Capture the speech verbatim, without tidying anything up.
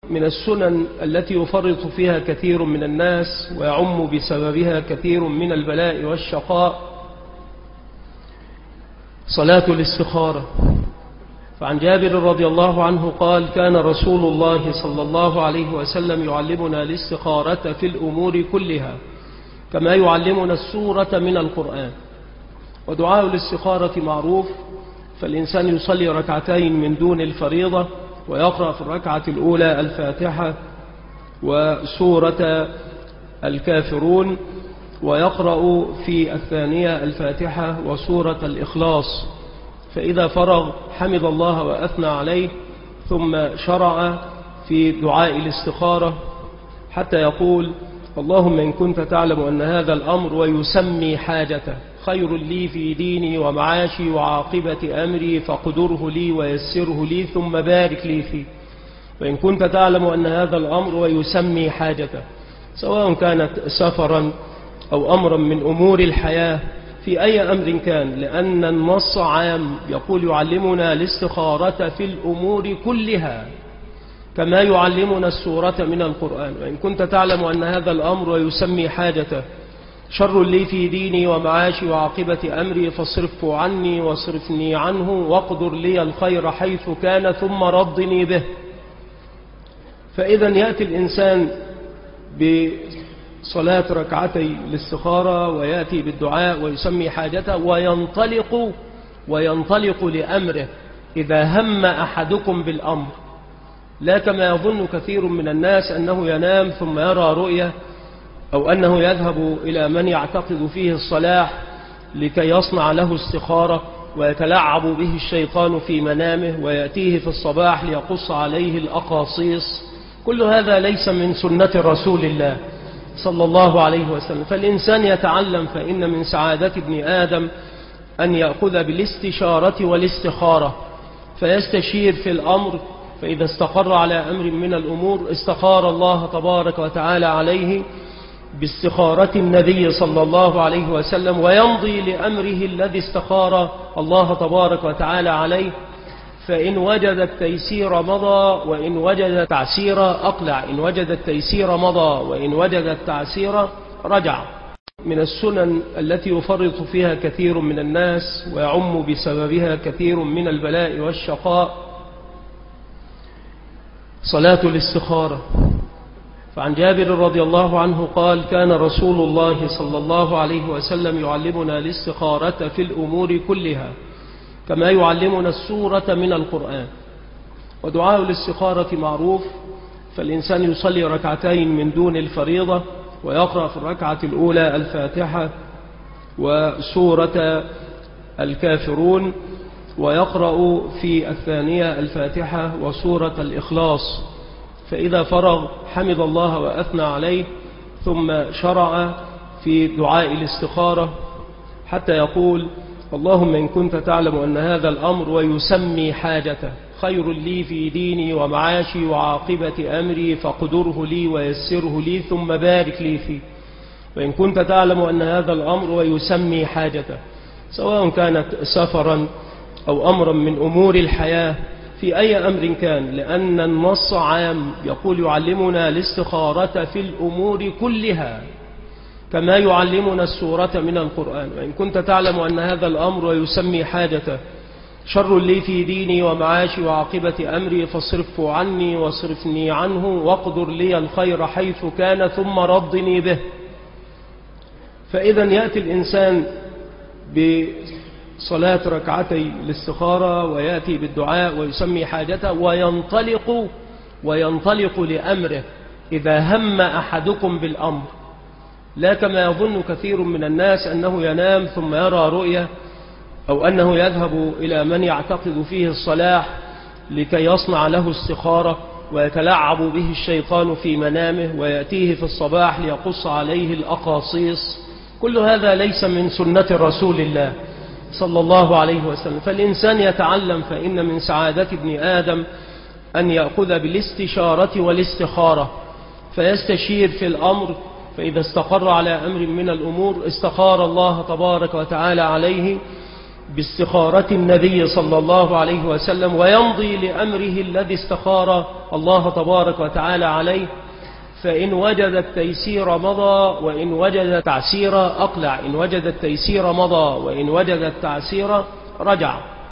من السنن التي يفرط فيها كثير من الناس ويعم بسببها كثير من البلاء والشقاء صلاة الاستخارة. فعن جابر رضي الله عنه قال: كان رسول الله صلى الله عليه وسلم يعلمنا الاستخارة في الأمور كلها كما يعلمنا السورة من القرآن. ودعاء الاستخارة معروف، فالإنسان يصلي ركعتين من دون الفريضة ويقرأ في الركعة الأولى الفاتحة وسورة الكافرون، ويقرأ في الثانية الفاتحة وسورة الإخلاص، فإذا فرغ حمد الله وأثنى عليه، ثم شرع في دعاء الاستخارة حتى يقول: اللهم إن كنت تعلم أن هذا الأمر، ويسمي حاجته: خير لي في ديني ومعاشي وعاقبة أمري فاقدره لي ويسره لي ثم بارك لي فيه. وإن كنت تعلم أن هذا الأمر، ويسمي حاجته، سواء كانت سفرا أو أمرا من أمور الحياة، في أي أمر كان، لأن النص عام يقول: يعلمنا الاستخارة في الأمور كلها كما يعلمنا السورة من القرآن. وإن كنت تعلم أن هذا الأمر، ويسمي حاجته: شر لي في ديني ومعاشي وعاقبة أمري فاصرفه عني واصرفني عنه واقدر لي الخير حيث كان ثم ردني به. فإذا يأتي الإنسان بصلاة ركعتي الاستخارة ويأتي بالدعاء ويسمي حاجته وينطلق وينطلق لأمره إذا هم أحدكم بالأمر، لا كما يظن كثير من الناس أنه ينام ثم يرى رؤية، أو أنه يذهب إلى من يعتقد فيه الصلاح لكي يصنع له استخارة ويتلعب به الشيطان في منامه ويأتيه في الصباح ليقص عليه الأقاصيص. كل هذا ليس من سنة رسول الله صلى الله عليه وسلم. فالإنسان يتعلم، فإن من سعادة ابن آدم أن يأخذ بالاستشارة والاستخارة، فيستشير في الأمر، فإذا استقر على أمر من الأمور استخار الله تبارك وتعالى عليه باستخارة النبي صلى الله عليه وسلم، ويمضي لأمره الذي استخار الله تبارك وتعالى عليه، فإن وجد التيسير مضى وإن وجد التعسير أقلع، إن وجد التيسير مضى وإن وجد التعسير رجع. من السنن التي يفرط فيها كثير من الناس ويعم بسببها كثير من البلاء والشقاء صلاة الاستخارة. فعن جابر رضي الله عنه قال: كان رسول الله صلى الله عليه وسلم يعلمنا الاستخارة في الأمور كلها كما يعلمنا السورة من القرآن. ودعاء الاستخارة معروف، فالإنسان يصلي ركعتين من دون الفريضة ويقرأ في الركعة الأولى الفاتحة وسورة الكافرون، ويقرأ في الثانية الفاتحة وسورة الإخلاص، فإذا فرغ حمد الله وأثنى عليه، ثم شرع في دعاء الاستخارة حتى يقول: اللهم إن كنت تعلم أن هذا الأمر، ويسمي حاجته: خير لي في ديني ومعاشي وعاقبة أمري فاقدره لي ويسره لي ثم بارك لي فيه. وإن كنت تعلم أن هذا الأمر، ويسمي حاجته، سواء كانت سفرا أو أمرا من أمور الحياة، في أي أمر كان، لأن النص عام يقول: يعلمنا الاستخارة في الأمور كلها كما يعلمنا السورة من القرآن. وإن كنت تعلم أن هذا الأمر، ويسمي حاجته: شر لي في ديني ومعاشي وعاقبة أمري فاصرفه عني واصرفني عنه واقدر لي الخير حيث كان ثم ردني به. فإذا يأتي الإنسان بصلاة ركعتي الاستخارة ويأتي بالدعاء ويسمي حاجته وينطلق وينطلق لأمره إذا هم أحدكم بالأمر، لا كما يظن كثير من الناس أنه ينام ثم يرى رؤية، أو أنه يذهب إلى من يعتقد فيه الصلاح لكي يصنع له استخارة ويتلعب به الشيطان في منامه ويأتيه في الصباح ليقص عليه الأقاصيص. كل هذا ليس من سنة رسول الله صلى الله عليه وسلم. فالإنسان يتعلم، فإن من سعادة ابن آدم أن يأخذ بالاستشارة والاستخارة، فيستشير في الأمر، فإذا استقر على أمر من الأمور استخار الله تبارك وتعالى عليه باستخارة النبي صلى الله عليه وسلم ويمضي لأمره الذي استخار الله تبارك وتعالى عليه، فإن وجد التيسير مضى وإن وجد التعسير أقلع، إن وجد التيسير مضى وإن وجد التعسير رجع.